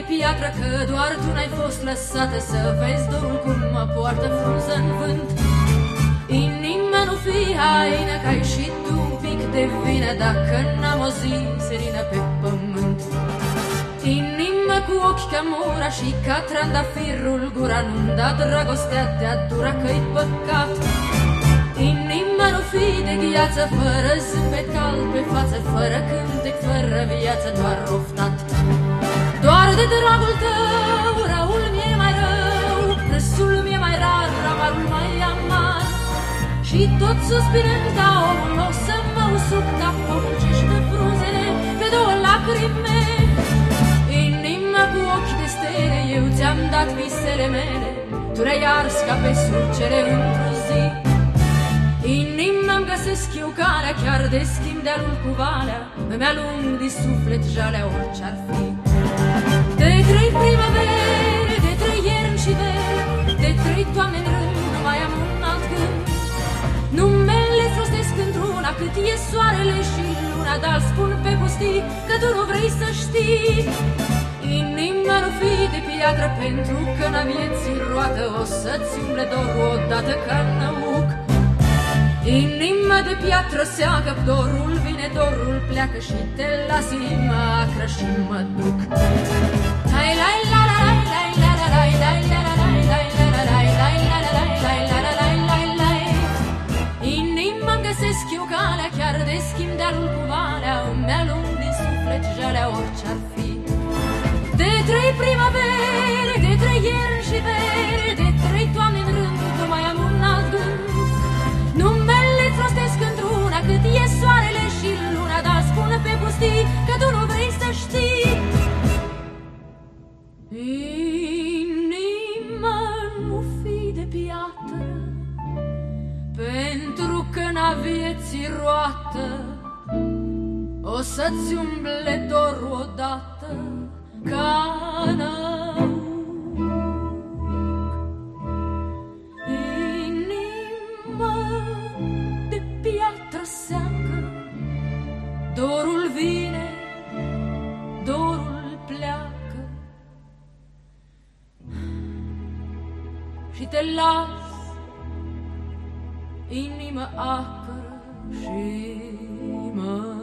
piatră, că doar tu n-ai fost lăsată să vezi dorul cum mă poartă frunză în vânt. Inima nu fi haină, că ai și tu un pic de vină, dacă n-am o zi senină pe pământ. Inima cu ochi ca mura și ca trandafirul gura, nu-mi da dragostea de-a dura, că-i păcat. Inima nu fi de gheață, fără zâmbet cald pe față, fără cântec, fără viață, doar oftat. Doar de dragul tău, răul mi-e mai rău, râsul mi-e mai rar, amarul mai amar. Și tot suspinând ca omul o să mă usuc, ca poruncești pe frunzele, pe două lacrime. Inima cu ochi de stele, eu ți-am dat visele mele, tu le-ai ars ca pe surcere într-o zi. Inima-mi găsesc eu calea, chiar de schimb de-alul cu valea, îmi alung din suflet jalea orice-ar fi. De trei primăvere, de trei ierni și veri, de trei toamne în rând, nu mai am un alt gând. Numele frostesc într-una, cât e soarele și luna, dar spun pe pustii că tu nu vrei să știi. Inima nu fi de piatră, pentru că n-a vieții roată, o să-ți umble dorul odată ca năuc. Inima de piatră seacă, dorul vine, dorul pleacă și te las inima acră și mă duc. Inima-mi găsesc eu calea, chiar de schimb de-alul cu valea, îmi alung din suflet jalea orice-ar fi. De trei primăvere, de trei ierni și vere, de trei toamne în rând, nu mai am un alt gând. Numele frostesc într-una, cât e soarele și luna, dar spune pe pustii că tu nu vrei să știi. Inima nu fi de piatră, pentru că n-a vieții roată, o să-ți umble dorul odată ca năuc. Inima de piatră seacă, dorul vine, dorul pleacă și te las, inimă acră și mă